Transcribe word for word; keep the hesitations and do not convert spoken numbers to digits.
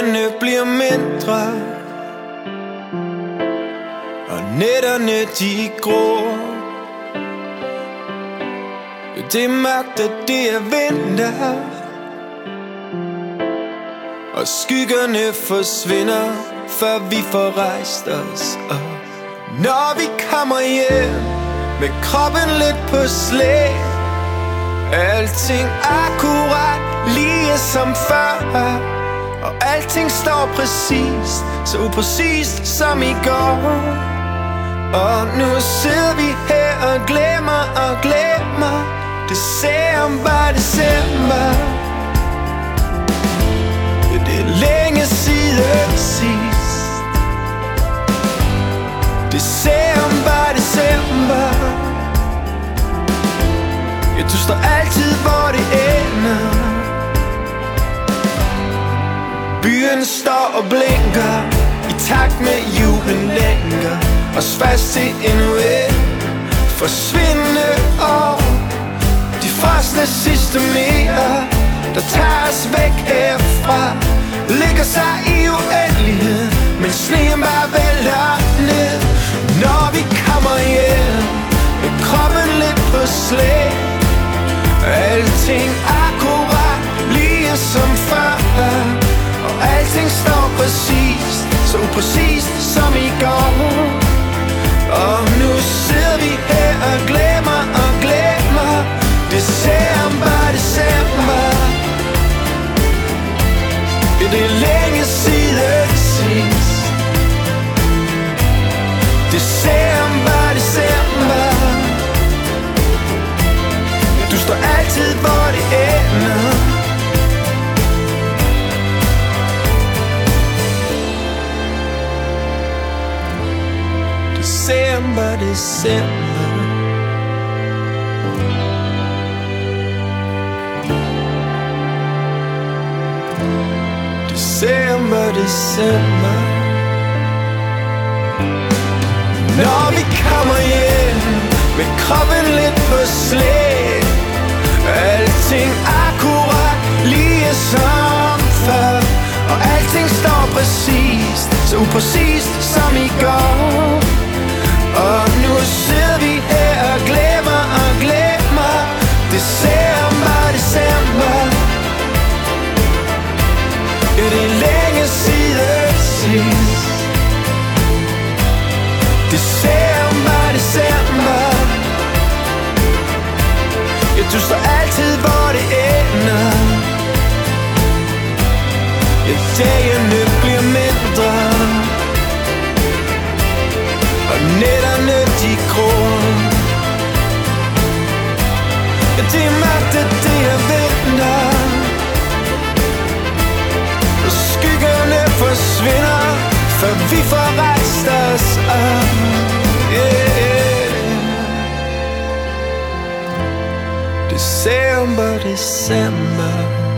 Dagene bliver mindre, og nætterne de grå. Det er mørkt, og det er vinter, og skyggerne forsvinder, før vi får rejst os op. Når vi kommer hjem med kroppen lidt på slæb, alting akkurat lige som før, og alting står præcist, så upræcist som i går. Og nu sidder vi her og glemmer og glemmer december, december. Det er længe siden sidst. December, december. Ja, du står altid, hvor det ender. Byen står og blinker i takt med julen længere, os fast til endnu et forsvindende år. De første sidste meter, der tager os væk herfra, ligger sig i uendelighed, men sneen bare vælter ned. Når vi kommer hjem med kroppen lidt på slæb, alting akkurat lige som før, og alting står præcist, så upræcist som i går. Og nu sidder vi her og glemmer og glemmer december, december. Det er længe siden sidst. December, december. Du står altid, hvor det ender. December, december. December, december. Når vi kommer hjem med kroppen lidt på slæb, alting akkurat lige som før, og alting står præcist, så upræcist som i går. Og nu sidder vi her og glemmer og glemmer december, december. Ja, det er længe siden sidst. December, december. Ja, du står altid, hvor det ender. Ja, dagene bliver mindre, og nætterne de grå. Ja, det er mørkt, og det er vinter, og skyggerne forsvinder, før vi får rejst os op. Yeah. December, december.